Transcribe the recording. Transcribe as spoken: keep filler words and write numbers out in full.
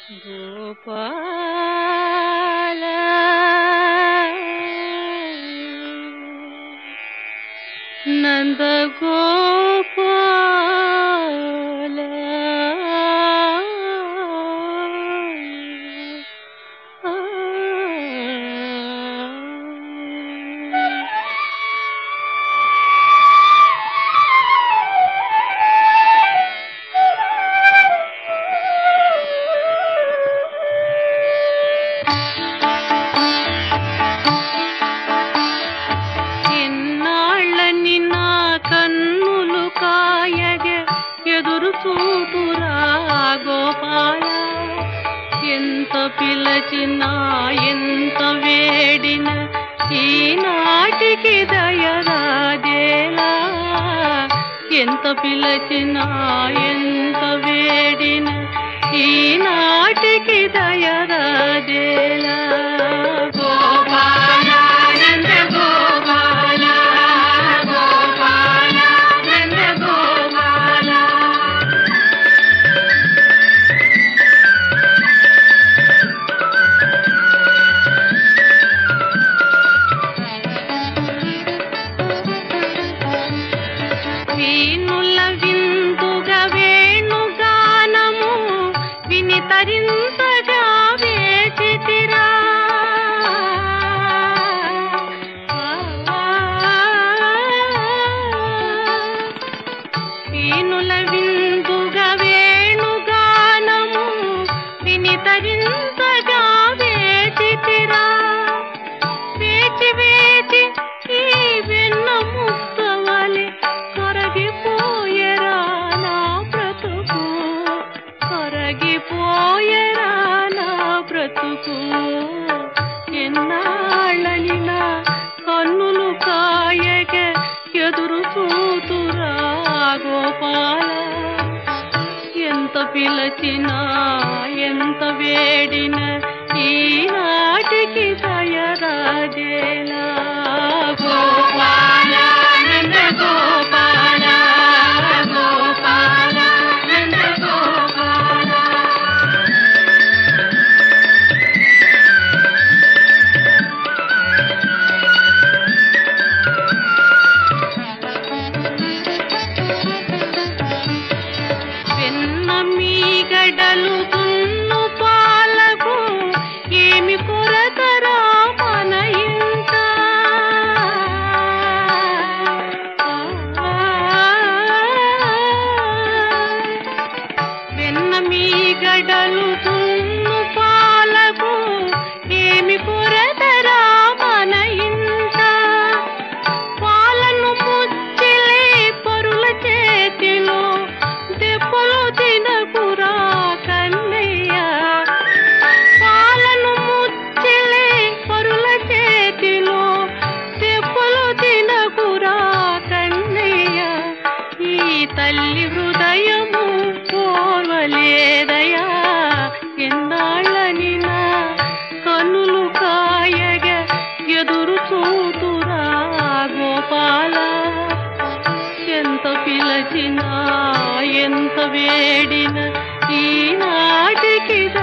గోపాల నంద గోపాల చూతురా గోపాల ఎంత పిలచినా ఎంత వేడిన ఈనాటికి దయరాజేలా ఎంత పిలచినా ఎంత వేడిన ఈనాటికి దయరాజేలా గోపాల నంద గోపాల గోపాల నంద గోపాల వీణుల విందుగా వేణుగానము విని తరింతగా వేచితిరా వీణుల విందుగా వేణుగానము విని తరింతగా వేచితిరా వేచి వేచి ఈ వెన్న ముక్తవలి కరగిపోయేరా నా బ్రతుకు కరగిపోయేరా నా బ్రతుకు ఎన్నాళ్ళని నా కన్నులు కాయగ ఎదురు చూతురా గోపాల ఎంత పిలచినా ఎంత వేడిన ఈనాటికి దయరాజేలా గోపాల నంద గోపాల గోపాల నంద గోపాల వెన్న మీగడలు దున్ను పాలకు ఏమి కొరతరా మన ఇంట వెన్న మీగడలు దున్ను పాలకు ఏమి కొరతరా మన ఇంట పాలను ముచ్చిలే పరుల చేతిలో దెబ్బలు తినకురా కన్నయ్య పాలను ముచ్చిలే పరుల చేతిలో దెబ్బలు తినకురా కన్నయ్య ఈ తల్లి హృదయము పోవలేదయా ఎన్నాళ్ళని నా కన్నులు కాయగ ఎదురు చూతురా గోపాల ఎంత పిలచినా ఎంత వేడిన ఈనాటికి